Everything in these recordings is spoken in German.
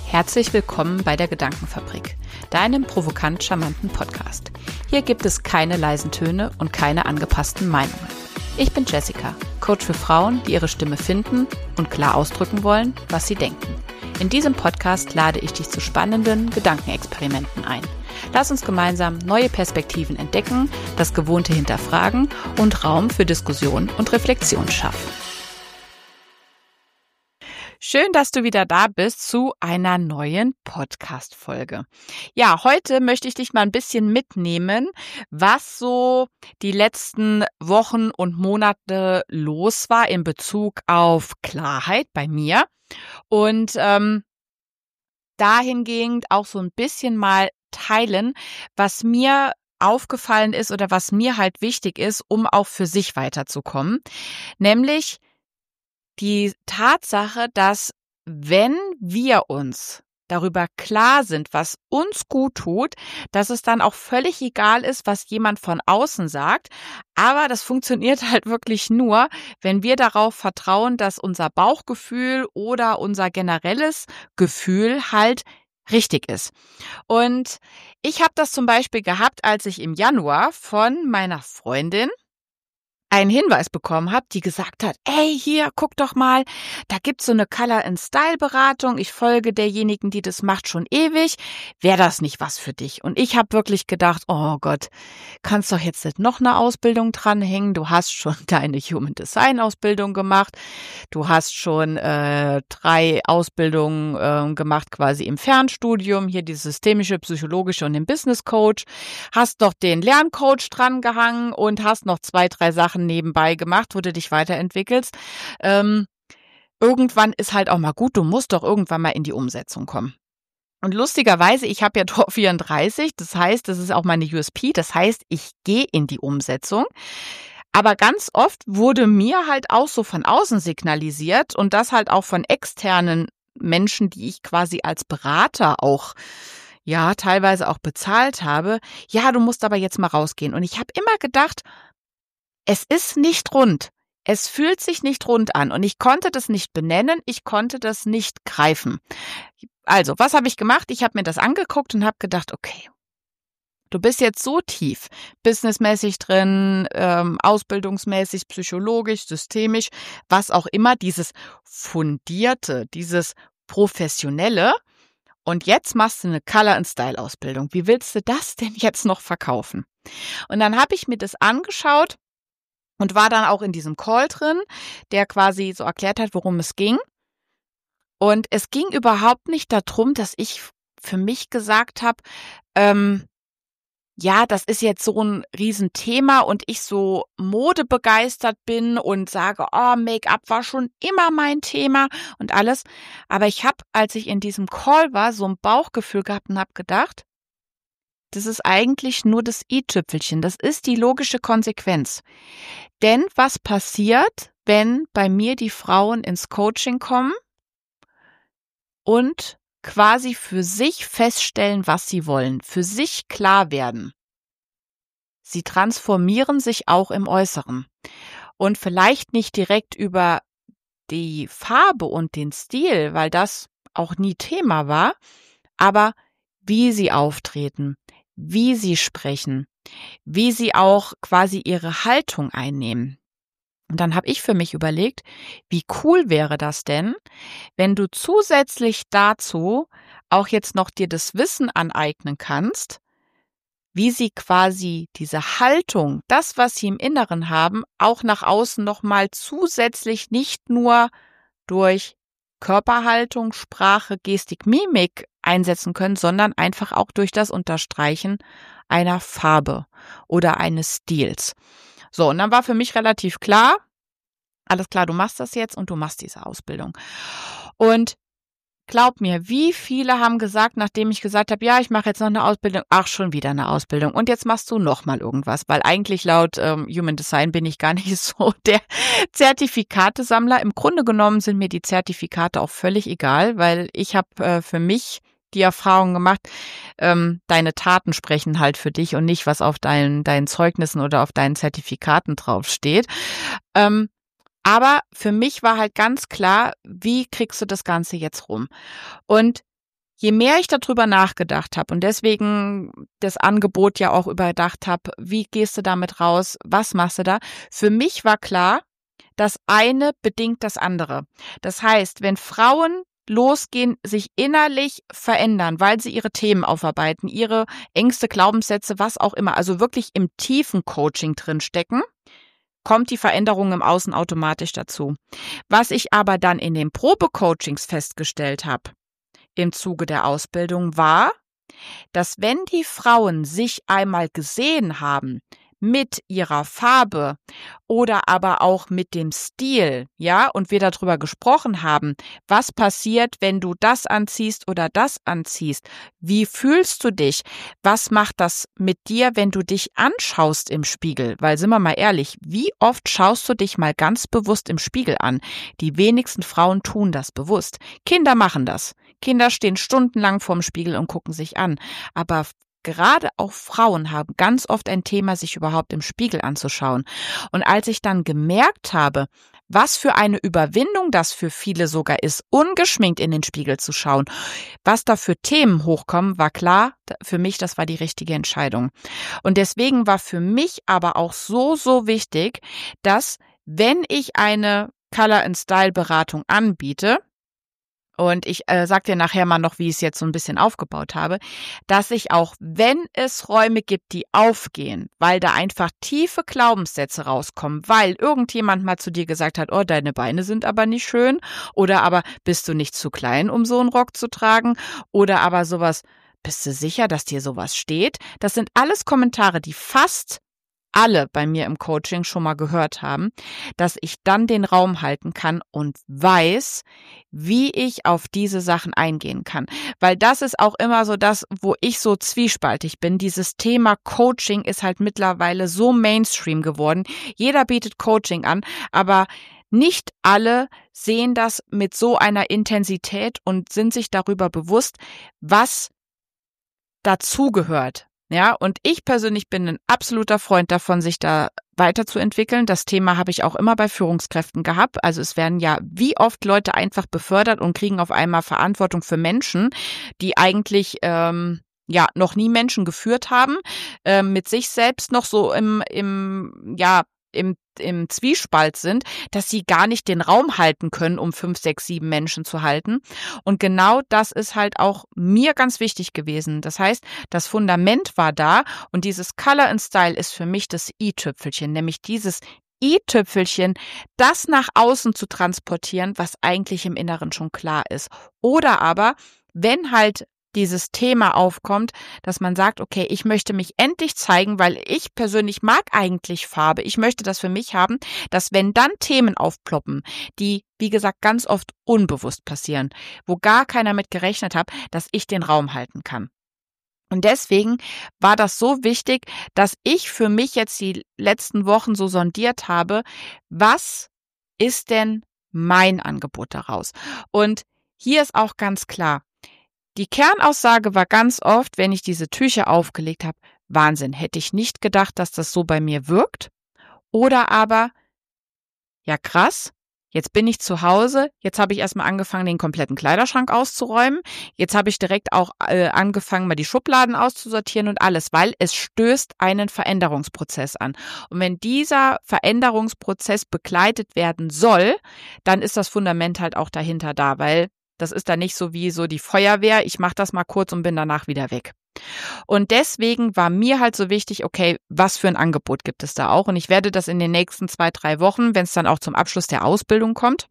Herzlich willkommen bei der Gedankenfabrik, deinem provokant charmanten Podcast. Hier gibt es keine leisen Töne und keine angepassten Meinungen. Ich bin Jessica, Coach für Frauen, die ihre Stimme finden und klar ausdrücken wollen, was sie denken. In diesem Podcast lade ich dich zu spannenden Gedankenexperimenten ein. Lass uns gemeinsam neue Perspektiven entdecken, das Gewohnte hinterfragen und Raum für Diskussion und Reflexion schaffen. Schön, dass du wieder da bist zu einer neuen Podcast-Folge. Ja, heute möchte ich dich mal ein bisschen mitnehmen, was so die letzten Wochen und Monate los war in Bezug auf Klarheit bei mir und dahingehend auch so ein bisschen mal teilen, was mir aufgefallen ist oder was mir halt wichtig ist, um auch für sich weiterzukommen, nämlich die Tatsache, dass wenn wir uns darüber klar sind, was uns gut tut, dass es dann auch völlig egal ist, was jemand von außen sagt. Aber das funktioniert halt wirklich nur, wenn wir darauf vertrauen, dass unser Bauchgefühl oder unser generelles Gefühl halt richtig ist. Und ich habe das zum Beispiel gehabt, als ich im Januar von meiner Freundin einen Hinweis bekommen habe, die gesagt hat, ey, hier, guck doch mal, da gibt's so eine Color-and-Style-Beratung. Ich folge derjenigen, die das macht, schon ewig. Wäre das nicht was für dich? Und ich habe wirklich gedacht, oh Gott, kannst doch jetzt nicht noch eine Ausbildung dranhängen. Du hast schon deine Human Design-Ausbildung gemacht. Du hast schon 3 Ausbildungen gemacht quasi im Fernstudium. Hier die systemische, psychologische und den Business Coach. Hast noch den Lerncoach dran gehangen und hast noch 2, 3 Sachen nebenbei gemacht, wo du dich weiterentwickelst. Irgendwann ist halt auch mal gut, du musst doch irgendwann mal in die Umsetzung kommen. Und lustigerweise, ich habe ja Tor 34, das heißt, das ist auch meine USP, das heißt, ich gehe in die Umsetzung. Aber ganz oft wurde mir halt auch so von außen signalisiert und das halt auch von externen Menschen, die ich quasi als Berater auch teilweise auch bezahlt habe. Ja, du musst aber jetzt mal rausgehen. Und ich habe immer gedacht, es ist nicht rund. Es fühlt sich nicht rund an und ich konnte das nicht benennen, ich konnte das nicht greifen. Also, was habe ich gemacht? Ich habe mir das angeguckt und habe gedacht, okay, du bist jetzt so tief, businessmäßig drin, ausbildungsmäßig, psychologisch, systemisch, was auch immer, dieses Fundierte, dieses Professionelle. Und jetzt machst du eine Color-and-Style-Ausbildung. Wie willst du das denn jetzt noch verkaufen? Und dann habe ich mir das angeschaut und war dann auch in diesem Call drin, der quasi so erklärt hat, worum es ging. Und es ging überhaupt nicht darum, dass ich für mich gesagt habe, das ist jetzt so ein Riesenthema und ich so modebegeistert bin und sage, oh, Make-up war schon immer mein Thema und alles. Aber ich habe, als ich in diesem Call war, so ein Bauchgefühl gehabt und habe gedacht, das ist eigentlich nur das i-Tüpfelchen. Das ist die logische Konsequenz. Denn was passiert, wenn bei mir die Frauen ins Coaching kommen und quasi für sich feststellen, was sie wollen, für sich klar werden? Sie transformieren sich auch im Äußeren. Und vielleicht nicht direkt über die Farbe und den Stil, weil das auch nie Thema war, aber wie sie auftreten, wie sie sprechen, wie sie auch quasi ihre Haltung einnehmen. Und dann habe ich für mich überlegt, wie cool wäre das denn, wenn du zusätzlich dazu auch jetzt noch dir das Wissen aneignen kannst, wie sie quasi diese Haltung, das, was sie im Inneren haben, auch nach außen nochmal zusätzlich nicht nur durch Körperhaltung, Sprache, Gestik, Mimik einsetzen können, sondern einfach auch durch das Unterstreichen einer Farbe oder eines Stils. So, und dann war für mich relativ klar, alles klar, du machst das jetzt und du machst diese Ausbildung. Und glaub mir, wie viele haben gesagt, nachdem ich gesagt habe, ja, ich mache jetzt noch eine Ausbildung, ach, schon wieder eine Ausbildung und jetzt machst du noch mal irgendwas, weil eigentlich laut Human Design bin ich gar nicht so der Zertifikatesammler. Im Grunde genommen sind mir die Zertifikate auch völlig egal, weil ich habe für mich die Erfahrung gemacht, deine Taten sprechen halt für dich und nicht, was auf deinen Zeugnissen oder auf deinen Zertifikaten draufsteht. Aber für mich war halt ganz klar, wie kriegst du das Ganze jetzt rum? Und je mehr ich darüber nachgedacht habe und deswegen das Angebot ja auch überdacht habe, wie gehst du damit raus, was machst du da? Für mich war klar, das eine bedingt das andere. Das heißt, wenn Frauen losgehen, sich innerlich verändern, weil sie ihre Themen aufarbeiten, ihre Ängste, Glaubenssätze, was auch immer, also wirklich im tiefen Coaching drin stecken, kommt die Veränderung im Außen automatisch dazu. Was ich aber dann in den Probecoachings festgestellt habe, im Zuge der Ausbildung war, dass wenn die Frauen sich einmal gesehen haben mit ihrer Farbe oder aber auch mit dem Stil, ja, und wir darüber gesprochen haben, was passiert, wenn du das anziehst oder das anziehst, wie fühlst du dich, was macht das mit dir, wenn du dich anschaust im Spiegel, weil sind wir mal ehrlich, wie oft schaust du dich mal ganz bewusst im Spiegel an? Die wenigsten Frauen tun das bewusst. Kinder machen das. Kinder stehen stundenlang vorm Spiegel und gucken sich an, aber gerade auch Frauen haben ganz oft ein Thema, sich überhaupt im Spiegel anzuschauen. Und als ich dann gemerkt habe, was für eine Überwindung das für viele sogar ist, ungeschminkt in den Spiegel zu schauen, was da für Themen hochkommen, war klar, für mich, das war die richtige Entscheidung. Und deswegen war für mich aber auch so, so wichtig, dass wenn ich eine Color and Style Beratung anbiete, und ich sage dir nachher mal noch, wie ich es jetzt so ein bisschen aufgebaut habe, dass ich auch, wenn es Räume gibt, die aufgehen, weil da einfach tiefe Glaubenssätze rauskommen, weil irgendjemand mal zu dir gesagt hat, oh, deine Beine sind aber nicht schön, oder aber bist du nicht zu klein, um so einen Rock zu tragen, oder aber sowas, bist du sicher, dass dir sowas steht? Das sind alles Kommentare, die fast alle bei mir im Coaching schon mal gehört haben, dass ich dann den Raum halten kann und weiß, wie ich auf diese Sachen eingehen kann. Weil das ist auch immer so das, wo ich so zwiespaltig bin. Dieses Thema Coaching ist halt mittlerweile so Mainstream geworden. Jeder bietet Coaching an, aber nicht alle sehen das mit so einer Intensität und sind sich darüber bewusst, was dazugehört. Ja, und ich persönlich bin ein absoluter Freund davon, sich da weiterzuentwickeln. Das Thema habe ich auch immer bei Führungskräften gehabt. Also es werden ja wie oft Leute einfach befördert und kriegen auf einmal Verantwortung für Menschen, die eigentlich noch nie Menschen geführt haben, mit sich selbst noch so im Zwiespalt sind, dass sie gar nicht den Raum halten können, um 5, 6, 7 Menschen zu halten. Und genau das ist halt auch mir ganz wichtig gewesen. Das heißt, das Fundament war da und dieses Color and Style ist für mich das i-Tüpfelchen, nämlich dieses i-Tüpfelchen, das nach außen zu transportieren, was eigentlich im Inneren schon klar ist. Oder aber, wenn halt dieses Thema aufkommt, dass man sagt, okay, ich möchte mich endlich zeigen, weil ich persönlich mag eigentlich Farbe. Ich möchte das für mich haben, dass wenn dann Themen aufploppen, die, wie gesagt, ganz oft unbewusst passieren, wo gar keiner mit gerechnet hat, dass ich den Raum halten kann. Und deswegen war das so wichtig, dass ich für mich jetzt die letzten Wochen so sondiert habe, was ist denn mein Angebot daraus? Und hier ist auch ganz klar, die Kernaussage war ganz oft, wenn ich diese Tücher aufgelegt habe, Wahnsinn, hätte ich nicht gedacht, dass das so bei mir wirkt. Oder aber, ja krass, jetzt bin ich zu Hause, jetzt habe ich erstmal angefangen, den kompletten Kleiderschrank auszuräumen. Jetzt habe ich direkt auch angefangen, mal die Schubladen auszusortieren und alles, weil es stößt einen Veränderungsprozess an. Und wenn dieser Veränderungsprozess begleitet werden soll, dann ist das Fundament halt auch dahinter da, weil das ist dann nicht so wie so die Feuerwehr, ich mache das mal kurz und bin danach wieder weg. Und deswegen war mir halt so wichtig, okay, was für ein Angebot gibt es da auch? Und ich werde das in den nächsten 2, 3 Wochen, wenn es dann auch zum Abschluss der Ausbildung kommt,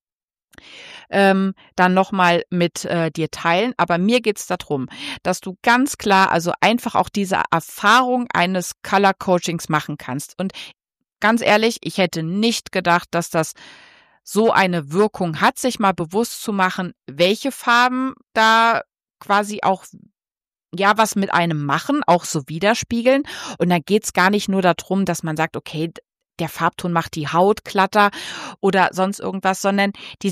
dann nochmal mit dir teilen. Aber mir geht es darum, dass du ganz klar, also einfach auch diese Erfahrung eines Color Coachings machen kannst. Und ganz ehrlich, ich hätte nicht gedacht, dass das so eine Wirkung hat, sich mal bewusst zu machen, welche Farben da quasi auch was mit einem machen, auch so widerspiegeln. Und dann geht's gar nicht nur darum, dass man sagt, okay, der Farbton macht die Haut glatter oder sonst irgendwas, sondern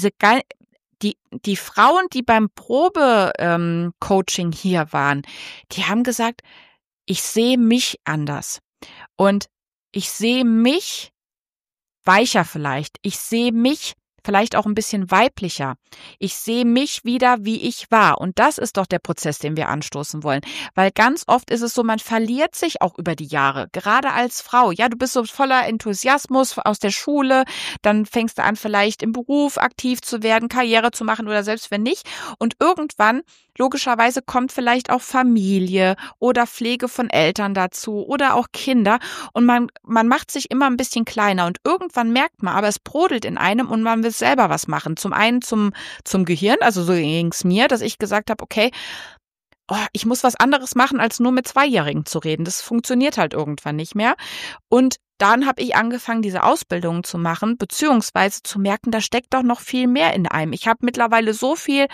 die Frauen, die beim Probe-Coaching hier waren, die haben gesagt, ich sehe mich anders und ich sehe mich weicher vielleicht. Ich sehe mich vielleicht auch ein bisschen weiblicher. Ich sehe mich wieder, wie ich war. Und das ist doch der Prozess, den wir anstoßen wollen. Weil ganz oft ist es so, man verliert sich auch über die Jahre. Gerade als Frau. Ja, du bist so voller Enthusiasmus aus der Schule. Dann fängst du an, vielleicht im Beruf aktiv zu werden, Karriere zu machen oder selbst wenn nicht. Und irgendwann, logischerweise, kommt vielleicht auch Familie oder Pflege von Eltern dazu oder auch Kinder. Und man macht sich immer ein bisschen kleiner. Und irgendwann merkt man, aber es brodelt in einem und man will selber was machen. Zum einen zum Gehirn, also so ging's mir, dass ich gesagt habe, okay, ich muss was anderes machen, als nur mit Zweijährigen zu reden. Das funktioniert halt irgendwann nicht mehr. Und dann habe ich angefangen, diese Ausbildungen zu machen, beziehungsweise zu merken, da steckt doch noch viel mehr in einem. Ich habe mittlerweile so viel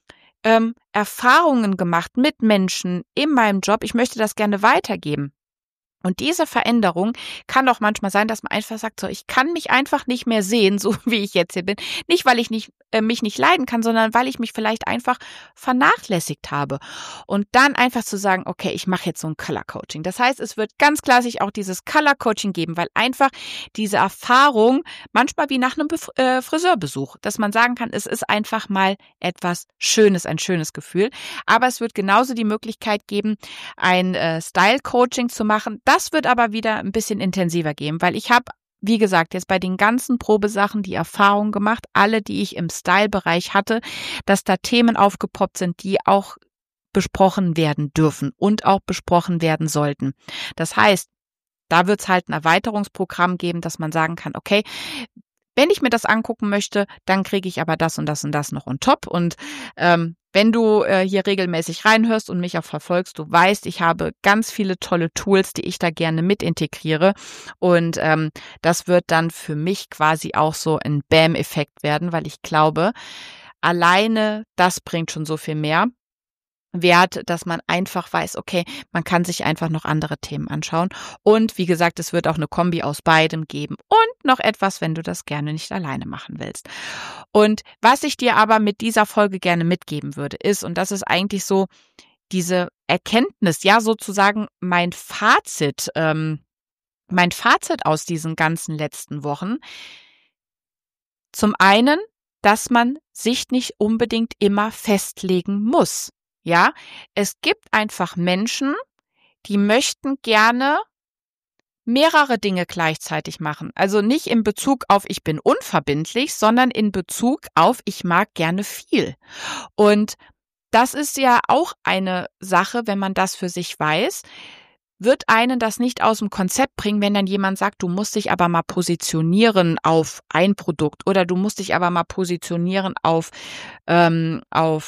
Erfahrungen gemacht mit Menschen in meinem Job. Ich möchte das gerne weitergeben. Und diese Veränderung kann auch manchmal sein, dass man einfach sagt, so, ich kann mich einfach nicht mehr sehen, so wie ich jetzt hier bin. Nicht, weil ich mich nicht leiden kann, sondern weil ich mich vielleicht einfach vernachlässigt habe. Und dann einfach zu sagen, okay, ich mache jetzt so ein Color Coaching. Das heißt, es wird ganz klassisch auch dieses Color Coaching geben, weil einfach diese Erfahrung manchmal wie nach einem Friseurbesuch, dass man sagen kann, es ist einfach mal etwas Schönes, ein schönes Gefühl. Aber es wird genauso die Möglichkeit geben, ein Style Coaching zu machen. Das wird aber wieder ein bisschen intensiver gehen, weil ich habe, wie gesagt, jetzt bei den ganzen Probesachen die Erfahrung gemacht, alle, die ich im Style-Bereich hatte, dass da Themen aufgepoppt sind, die auch besprochen werden dürfen und auch besprochen werden sollten. Das heißt, da wird es halt ein Erweiterungsprogramm geben, dass man sagen kann, okay, wenn ich mir das angucken möchte, dann kriege ich aber das und das und das noch on top. Und wenn du hier regelmäßig reinhörst und mich auch verfolgst, du weißt, ich habe ganz viele tolle Tools, die ich da gerne mit integriere. Und das wird dann für mich quasi auch so ein Bam-Effekt werden, weil ich glaube, alleine das bringt schon so viel mehr Wert, dass man einfach weiß, okay, man kann sich einfach noch andere Themen anschauen. Und wie gesagt, es wird auch eine Kombi aus beidem geben und noch etwas, wenn du das gerne nicht alleine machen willst. Und was ich dir aber mit dieser Folge gerne mitgeben würde, ist, und das ist eigentlich so diese Erkenntnis, ja sozusagen mein Fazit aus diesen ganzen letzten Wochen. Zum einen, dass man sich nicht unbedingt immer festlegen muss. Ja, es gibt einfach Menschen, die möchten gerne mehrere Dinge gleichzeitig machen. Also nicht in Bezug auf ich bin unverbindlich, sondern in Bezug auf ich mag gerne viel. Und das ist ja auch eine Sache, wenn man das für sich weiß, wird einen das nicht aus dem Konzept bringen, wenn dann jemand sagt, du musst dich aber mal positionieren auf ein Produkt oder du musst dich aber mal positionieren auf eine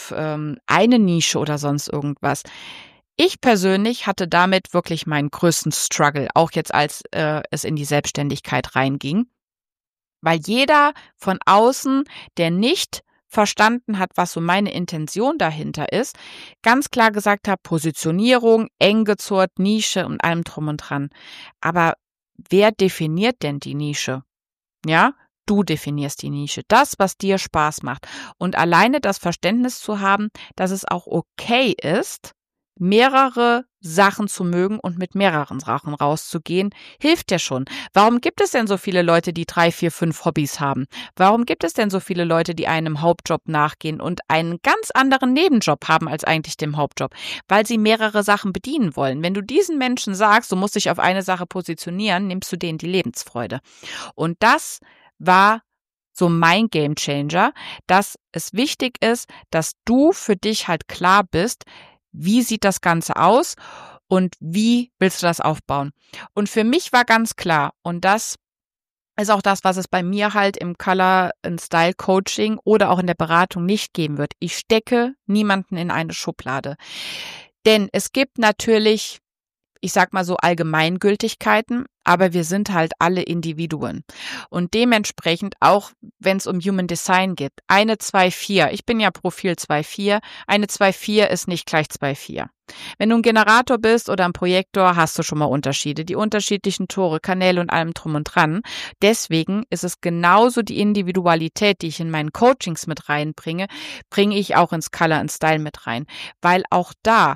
Nische oder sonst irgendwas. Ich persönlich hatte damit wirklich meinen größten Struggle, auch jetzt als es in die Selbstständigkeit reinging, weil jeder von außen, der nicht verstanden hat, was so meine Intention dahinter ist, ganz klar gesagt hat, Positionierung, eng gezurrt, Nische und allem drum und dran. Aber wer definiert denn die Nische? Ja, du definierst die Nische, das, was dir Spaß macht. Und alleine das Verständnis zu haben, dass es auch okay ist, mehrere Sachen zu mögen und mit mehreren Sachen rauszugehen, hilft ja schon. Warum gibt es denn so viele Leute, die 3, 4, 5 Hobbys haben? Warum gibt es denn so viele Leute, die einem Hauptjob nachgehen und einen ganz anderen Nebenjob haben als eigentlich dem Hauptjob? Weil sie mehrere Sachen bedienen wollen. Wenn du diesen Menschen sagst, du musst dich auf eine Sache positionieren, nimmst du denen die Lebensfreude. Und das war so mein Gamechanger, dass es wichtig ist, dass du für dich halt klar bist, wie sieht das Ganze aus und wie willst du das aufbauen? Und für mich war ganz klar, und das ist auch das, was es bei mir halt im Color and Style Coaching oder auch in der Beratung nicht geben wird. Ich stecke niemanden in eine Schublade. Denn es gibt natürlich, ich sag mal so Allgemeingültigkeiten, aber wir sind halt alle Individuen. Und dementsprechend auch, wenn es um Human Design geht, eine 2-4, ich bin ja Profil 2-4, eine 2-4 ist nicht gleich 2-4. Wenn du ein Generator bist oder ein Projektor, hast du schon mal Unterschiede, die unterschiedlichen Tore, Kanäle und allem drum und dran. Deswegen ist es genauso die Individualität, die ich in meinen Coachings mit reinbringe, bringe ich auch ins Color and Style mit rein, weil auch da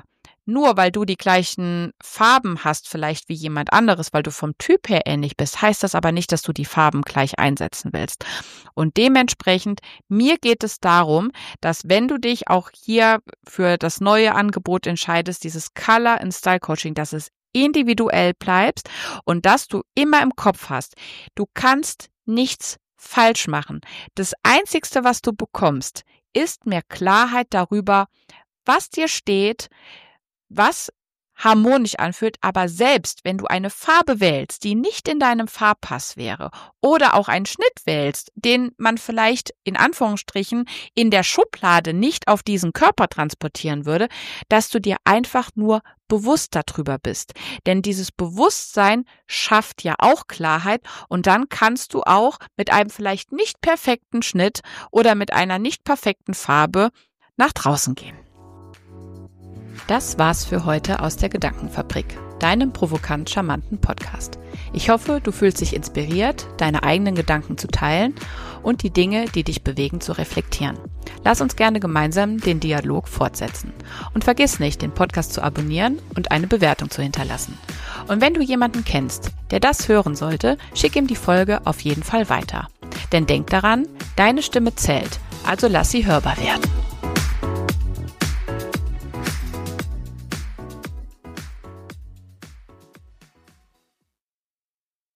Nur weil du die gleichen Farben hast, vielleicht wie jemand anderes, weil du vom Typ her ähnlich bist, heißt das aber nicht, dass du die Farben gleich einsetzen willst. Und dementsprechend, mir geht es darum, dass wenn du dich auch hier für das neue Angebot entscheidest, dieses Color and Style Coaching, dass es individuell bleibst und dass du immer im Kopf hast, du kannst nichts falsch machen. Das Einzigste, was du bekommst, ist mehr Klarheit darüber, was dir steht, was harmonisch anfühlt, aber selbst wenn du eine Farbe wählst, die nicht in deinem Farbpass wäre oder auch einen Schnitt wählst, den man vielleicht in Anführungsstrichen in der Schublade nicht auf diesen Körper transportieren würde, dass du dir einfach nur bewusst darüber bist. Denn dieses Bewusstsein schafft ja auch Klarheit und dann kannst du auch mit einem vielleicht nicht perfekten Schnitt oder mit einer nicht perfekten Farbe nach draußen gehen. Das war's für heute aus der Gedankenfabrik, deinem provokant charmanten Podcast. Ich hoffe, du fühlst dich inspiriert, deine eigenen Gedanken zu teilen und die Dinge, die dich bewegen, zu reflektieren. Lass uns gerne gemeinsam den Dialog fortsetzen. Und vergiss nicht, den Podcast zu abonnieren und eine Bewertung zu hinterlassen. Und wenn du jemanden kennst, der das hören sollte, schick ihm die Folge auf jeden Fall weiter. Denn denk daran, deine Stimme zählt, also lass sie hörbar werden.